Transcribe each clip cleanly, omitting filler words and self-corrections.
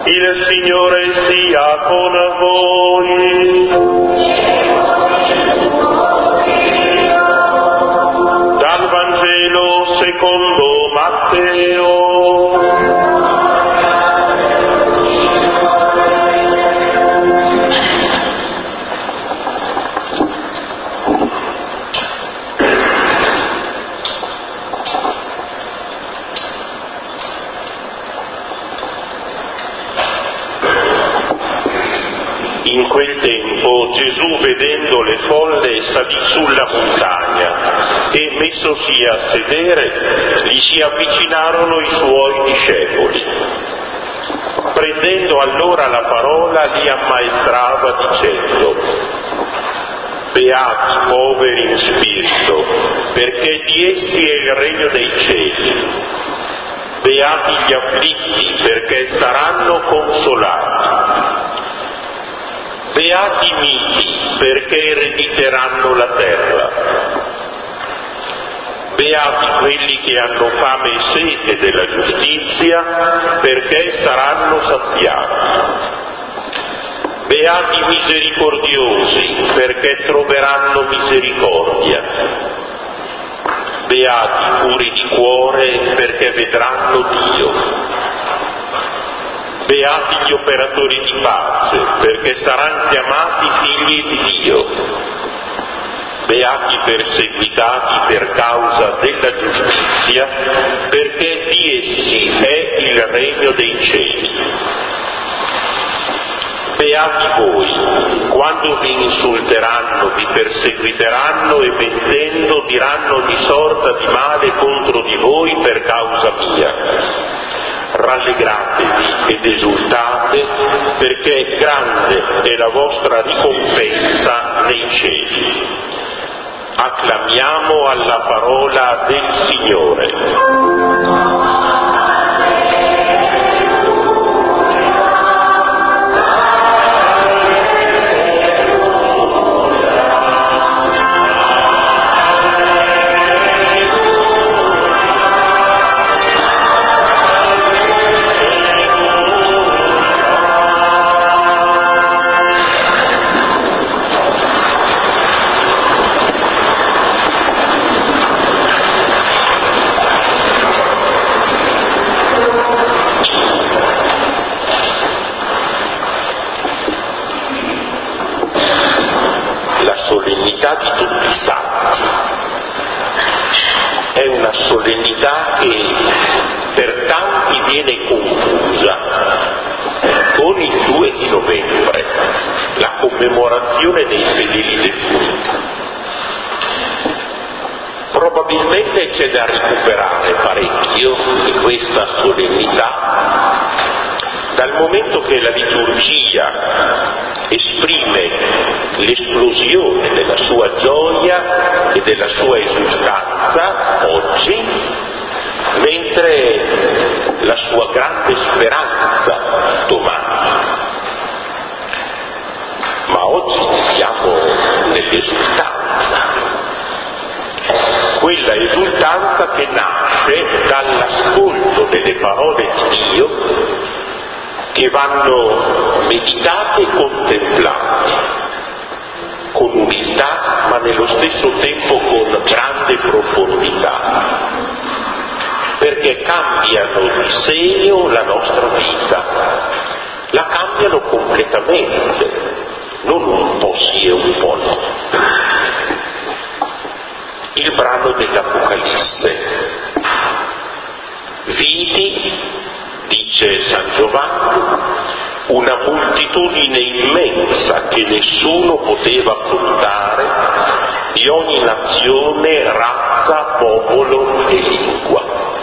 Il Signore sia con voi. Dal Vangelo secondo Matteo. In quel tempo Gesù, vedendo le folle, salì sulla montagna e, messosi a sedere, gli si avvicinarono i suoi discepoli. Prendendo allora la parola, li ammaestrava dicendo: Beati i poveri in spirito, perché di essi è il regno dei cieli. Beati gli afflitti, perché saranno consolati. Beati i miti, perché erediteranno la terra. Beati quelli che hanno fame e sete della giustizia, perché saranno saziati. Beati i misericordiosi, perché troveranno misericordia. Beati i puri di cuore, perché vedranno Dio. Beati gli operatori di pace, perché saranno chiamati figli di Dio. Beati i perseguitati per causa della giustizia, perché di essi è il regno dei cieli. Beati voi, quando vi insulteranno, vi perseguiteranno e mentendo diranno ogni sorta di male contro di voi per causa mia. Rallegratevi ed esultate, perché grande è la vostra ricompensa nei cieli. Acclamiamo alla parola del Signore. Solennità di tutti i santi è una solennità che per tanti viene confusa con il 2 di novembre, la commemorazione dei fedeli defunti. Probabilmente c'è da recuperare parecchio di questa solennità, dal momento che la liturgia esprime l'esplosione della sua gioia e della sua esultanza oggi, mentre la sua grande speranza domani. Ma oggi siamo nell'esultanza, quella esultanza che nasce dall'ascolto delle parole di Dio, che vanno meditate e contemplate con umiltà, ma nello stesso tempo con grande profondità, perché cambiano di segno la nostra vita, la cambiano completamente, non un po' sì e un po' no. Il brano dell'Apocalisse: vidi, dice San Giovanni, una moltitudine immensa che nessuno poteva contare, di ogni nazione, razza, popolo e lingua.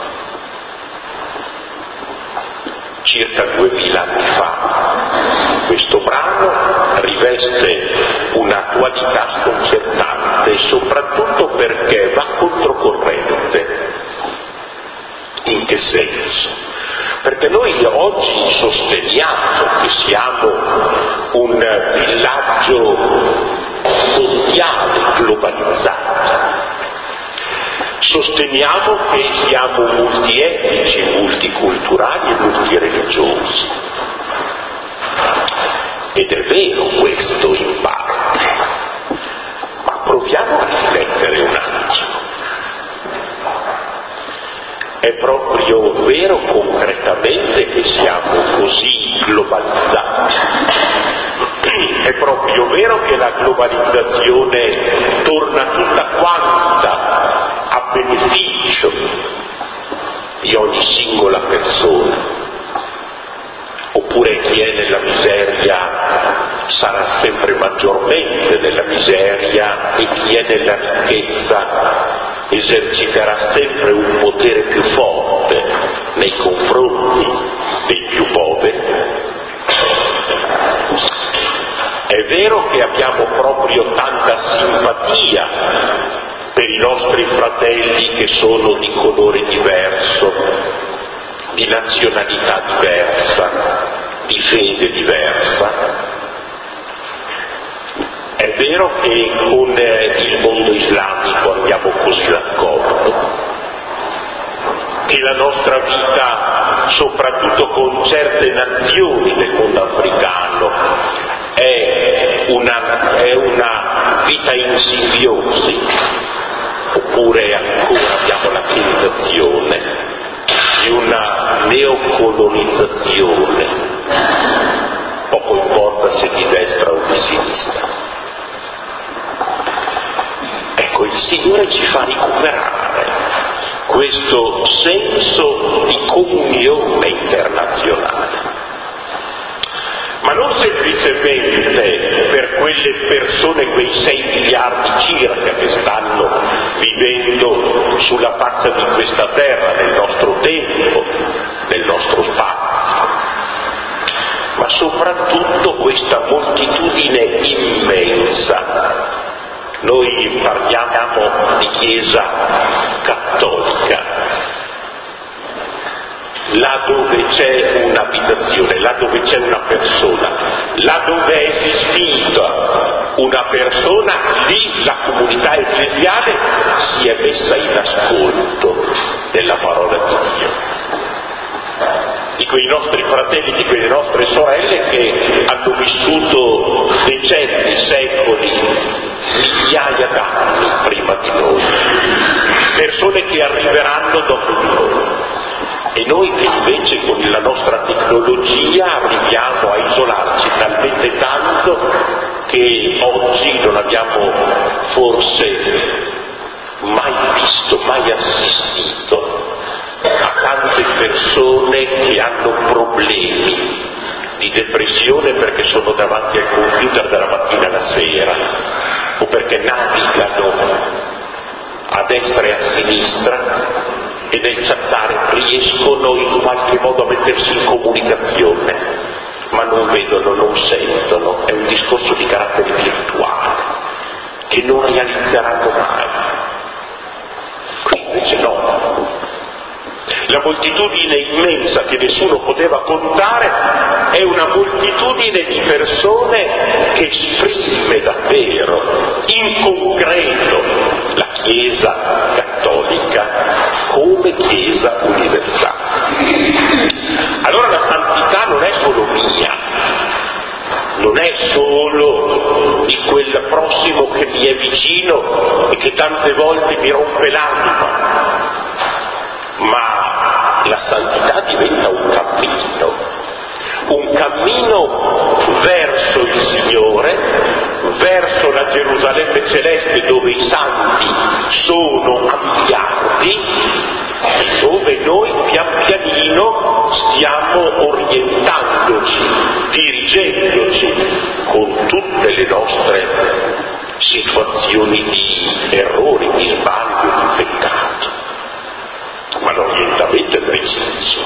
Circa 2000 anni fa questo brano riveste un'attualità sconcertante, soprattutto perché va controcorrente. In che senso? Perché noi oggi sosteniamo che siamo un villaggio mondiale, globalizzato. Sosteniamo che siamo multietnici, multiculturali e multireligiosi. Ed è vero questo in parte, ma proviamo a riflettere un attimo. È proprio vero concretamente che siamo così globalizzati? È proprio vero che la globalizzazione torna tutta quanta a beneficio di ogni singola persona? Oppure chi è nella miseria sarà sempre maggiormente nella miseria e chi è nella ricchezza eserciterà sempre un potere più forte nei confronti dei più poveri? È vero che abbiamo proprio tanta simpatia per i nostri fratelli che sono di colore diverso, di nazionalità diversa, di fede diversa. È vero che con il mondo islamico andiamo così d'accordo, che la nostra vita, soprattutto con certe nazioni del mondo africano, è una vita in simbiosi, oppure ancora abbiamo la tentazione di una neocolonizzazione, poco importa se di destra o di sinistra. Ecco, il Signore ci fa recuperare questo senso di comunione internazionale, ma non semplicemente per quelle persone, quei 6 miliardi circa che stanno vivendo sulla faccia di questa terra, nel nostro tempo, nel nostro spazio, ma soprattutto questa moltitudine immensa. Noi parliamo di Chiesa cattolica, là dove c'è un'abitazione, là dove c'è una persona, là dove è esistita una persona, lì la comunità ecclesiale si è messa in ascolto della parola di Dio, di quei nostri fratelli, di quelle nostre sorelle che hanno vissuto decenni, secoli, migliaia d'anni prima di noi, persone che arriveranno dopo di noi, e noi che invece con la nostra tecnologia arriviamo a isolarci talmente tanto che oggi non abbiamo forse mai visto, mai assistito a tante persone che hanno problemi di depressione perché sono davanti al computer dalla mattina alla sera, o perché navigano a destra e a sinistra e nel chattare riescono in qualche modo a mettersi in comunicazione, ma non vedono, non sentono. È un discorso di carattere virtuale che non realizzeranno mai. Qui invece no. La moltitudine immensa che nessuno poteva contare è una moltitudine di persone che esprime davvero, in concreto, la Chiesa cattolica come Chiesa universale. Allora la santità non è solo mia, non è solo di quel prossimo che mi è vicino e che tante volte mi rompe l'anima, ma la santità diventa un cammino verso il Signore, verso la Gerusalemme celeste dove i santi sono a miliardi, e dove noi pian pianino stiamo orientandoci, dirigendoci con tutte le nostre situazioni di errore, di sbaglio, di peccato. Ma l'orientamento è preciso.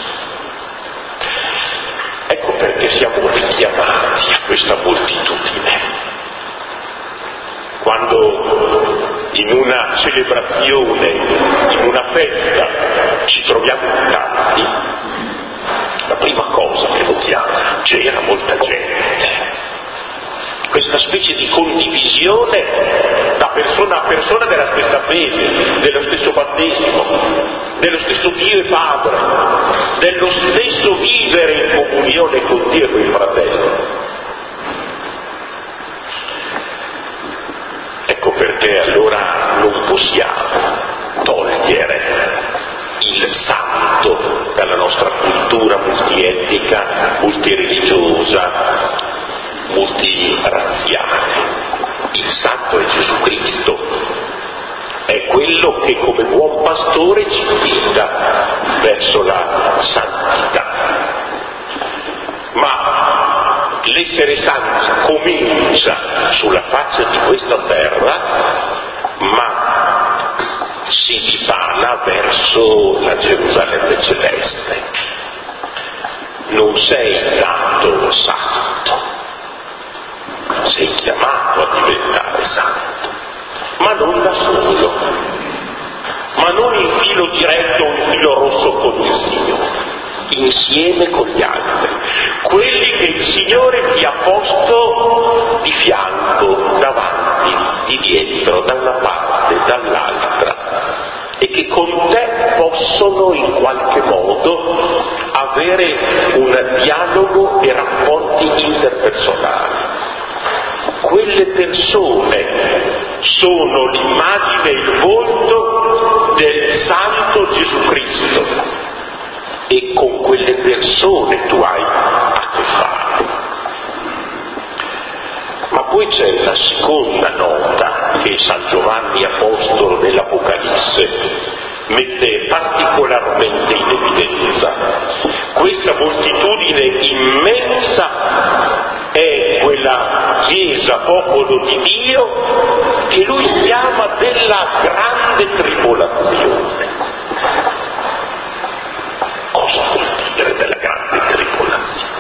Ecco perché siamo richiamati a questa moltitudine. Quando in una celebrazione, in una festa, ci troviamo in tanti, la prima cosa che notiamo, c'era molta gente. Questa specie di condivisione da persona a persona della stessa fede, dello stesso battesimo, dello stesso Dio e Padre, dello stesso vivere in comunione con Dio e con i fratelli. perché allora non possiamo togliere il santo dalla nostra cultura multietnica, multireligiosa, multirazziale. Il santo è Gesù Cristo, è quello che come buon pastore ci invita verso la santità. Ma l'essere santi comincia sulla faccia di questa terra, ma si dipana verso la Gerusalemme celeste. Non sei nato santo, sei chiamato a diventare santo, ma non da solo, ma non in filo diretto o in filo rosso con il Signore, insieme con gli altri, quelli che il Signore ti ha posto di fianco, davanti, di dietro, da una parte, dall'altra, e che con te possono in qualche modo avere un dialogo e rapporti interpersonali. Quelle persone sono l'immagine e il volto del Santo Gesù Cristo e con quelle persone tu hai a che fare. Ma poi c'è la seconda nota che San Giovanni Apostolo nell'Apocalisse mette particolarmente in evidenza. Questa moltitudine immensa è quella Chiesa, popolo di Dio, che lui chiama della grande tribolazione. Cosa vuol dire della grande tribolazione?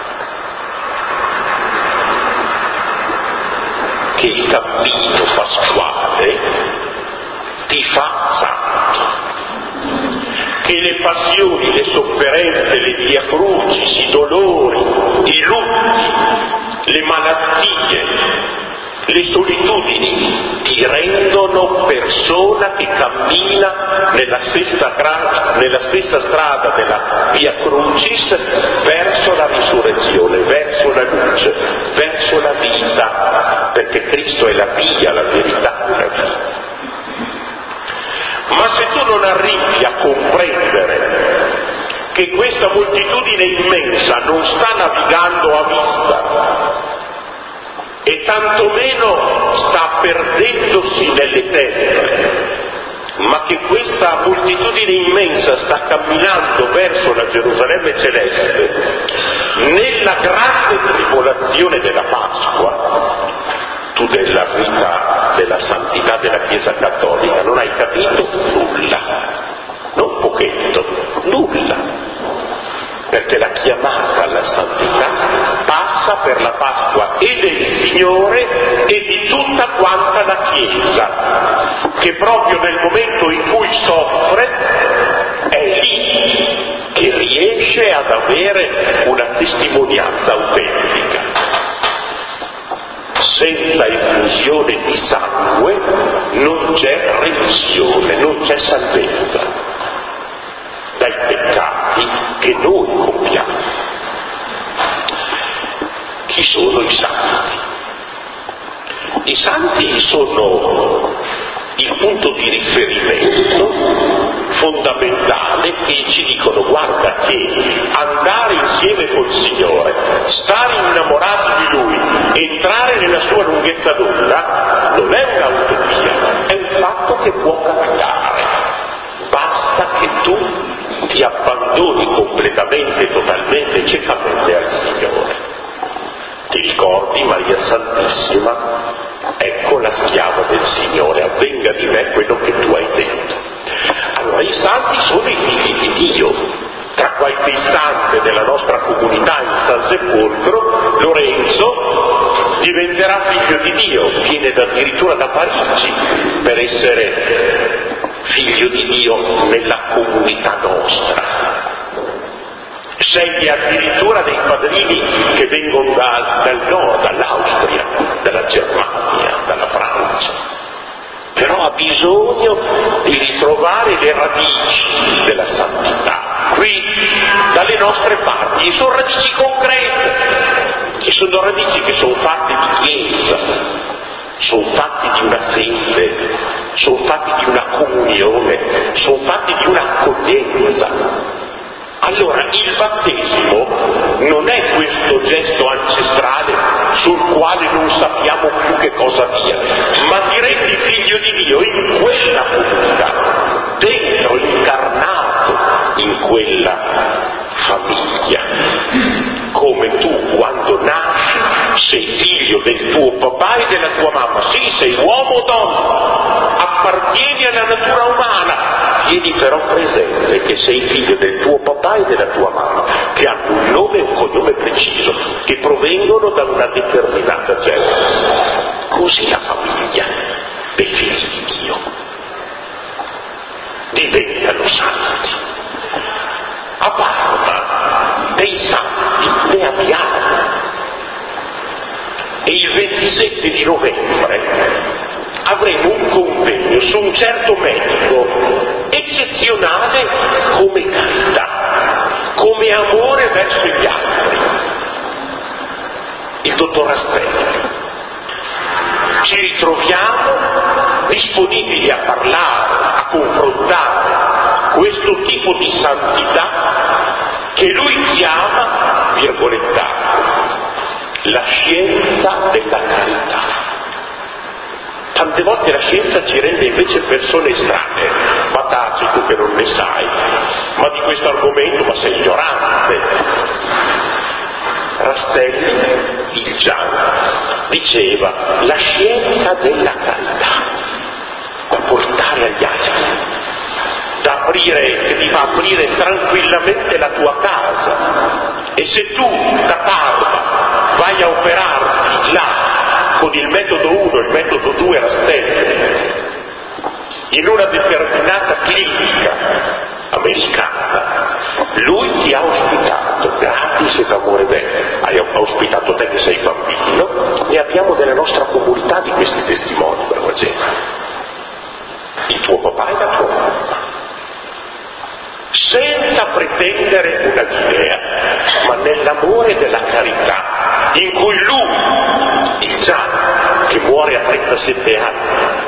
Che il cammino pasquale ti fa santo, che le passioni, le sofferenze, le diacrucis, i dolori, i lutti, le malattie, le solitudini ti rendono persona che cammina nella stessa strada della Via Crucis verso la risurrezione, verso la luce, verso la vita, perché Cristo è la via, la verità e la vita. Ma se tu non arrivi a comprendere che questa moltitudine immensa non sta navigando a vista e tantomeno sta perdendosi nelle tenebre, ma che questa moltitudine immensa sta camminando verso la Gerusalemme celeste, nella grande tribolazione della Pasqua, tu della vita, della santità della Chiesa Cattolica non hai capito nulla, non pochetto, nulla. Perché la chiamata alla santità passa per la Pasqua e del Signore e di tutta quanta la Chiesa, che proprio nel momento in cui soffre è lì che riesce ad avere una testimonianza autentica. Senza effusione di sangue non c'è remissione, non c'è salvezza dai peccati che noi compiamo. Chi sono i santi? I santi sono il punto di riferimento fondamentale che ci dicono: guarda che andare insieme col Signore, stare innamorati di Lui, entrare nella sua lunghezza d'onda non è un'utopia, è un fatto che può capitare. Basta che tu ti abbandoni completamente, totalmente, ciecamente al Signore. Ti ricordi Maria Santissima? Ecco la schiava del Signore, avvenga di me quello che tu hai detto. Allora i santi sono i figli di Dio. Tra qualche istante della nostra comunità in San Sepolcro, Lorenzo diventerà figlio di Dio, viene addirittura da Parigi per essere figlio di Dio nella comunità nostra. Sceglie addirittura dei padrini che vengono dal nord, dall'Austria, dalla Germania, dalla Francia. Però ha bisogno di ritrovare le radici della santità qui, dalle nostre parti, e sono radici concrete, e sono radici che sono fatte di Chiesa, sono fatti di una fede, sono fatti di una comunione, sono fatti di un'accoglienza. Allora il battesimo non è questo gesto ancestrale sul quale non sappiamo più che cosa dire, ma ti rendi figlio di Dio in quella comunità, dentro, incarnato in quella famiglia. Come tu quando nasci sei figlio del tuo papà e della tua mamma, sì, sei uomo o donna, appartieni alla natura umana, tieni però presente che sei figlio del tuo papà e della tua mamma, che hanno un nome e un cognome preciso, che provengono da una determinata genesi. Così la famiglia dei figli di Dio diventano santi. A Parma dei santi ne abbiamo. E il 27 di novembre avremo un convegno su un certo medico eccezionale come carità, come amore verso gli altri, il dottor Rastelli. Ci ritroviamo disponibili a parlare, a confrontare questo tipo di santità che lui chiama, virgolettato, la scienza della carità. Tante volte la scienza ci rende invece persone estranee, ma taci tu che non ne sai, ma di questo argomento ma sei ignorante. Rastelli, il Gian, diceva la scienza della carità da portare agli altri, da aprire, che ti fa aprire tranquillamente la tua casa. E se tu da Parma vai a operarti là con il metodo 1, il metodo 2 Rastelli, in una determinata clinica americana, lui ti ha ospitato gratis e d'amore bene, ha ospitato te che sei bambino, e abbiamo nella nostra comunità di questi testimoni, brava gente, il tuo papà e la tua mamma, senza pretendere una linea, ma nell'amore della carità, in cui lui, il Gian, che muore a 37 anni,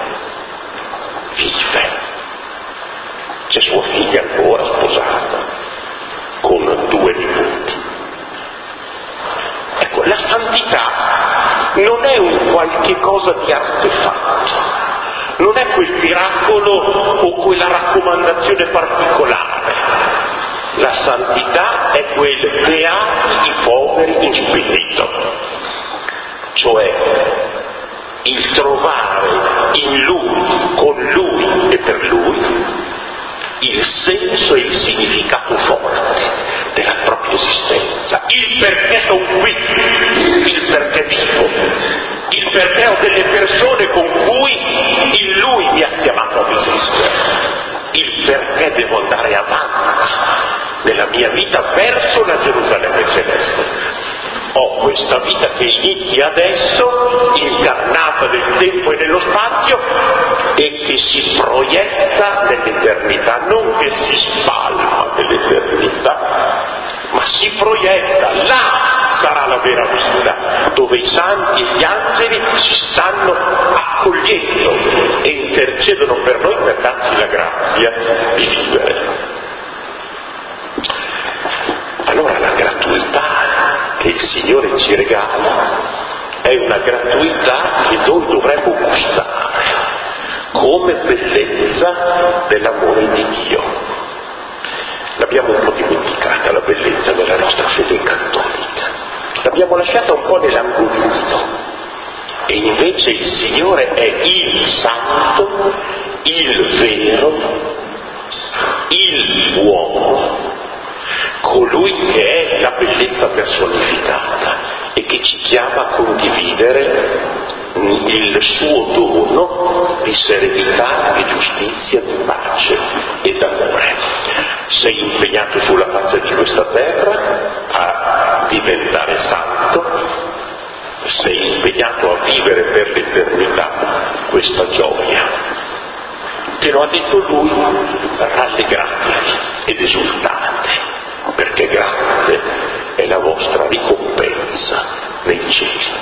vive. C'è sua figlia ancora sposata, con 2 nipoti. Ecco, la santità non è un qualche cosa di artefatto, non è quel miracolo o quella raccomandazione particolare. La santità è quel beati i poveri in spirito, cioè il trovare in lui, con lui e per lui il senso e il significato forte della propria esistenza, il perché sono qui, il perché vivo, il perché ho delle persone con cui in lui mi ha chiamato ad esistere, il perché devo andare avanti nella mia vita verso la Gerusalemme celeste. Ho questa vita che inizia adesso, incarnata nel tempo e nello spazio, e che si proietta nell'eternità, non che si spalma nell'eternità, ma si proietta. Là sarà la vera vita, dove i santi e gli angeli ci stanno accogliendo e intercedono per noi per darci la grazia di vivere. Allora la gratuità che il Signore ci regala è una gratuità che noi dovremmo gustare come bellezza dell'amore di Dio. L'abbiamo un po' dimenticata la bellezza della nostra fede cattolica, l'abbiamo lasciata un po' nell'angolino, e invece il Signore è il santo, il vero, il buono, colui che è la bellezza personificata e che ci chiama a condividere il suo dono di serenità, di giustizia, di pace e d'amore. Sei impegnato sulla faccia di questa terra a diventare santo, sei impegnato a vivere per l'eternità questa gioia. Te lo ha detto lui, rallegratevi ed esultate, perché grande è la vostra ricompensa nei cieli.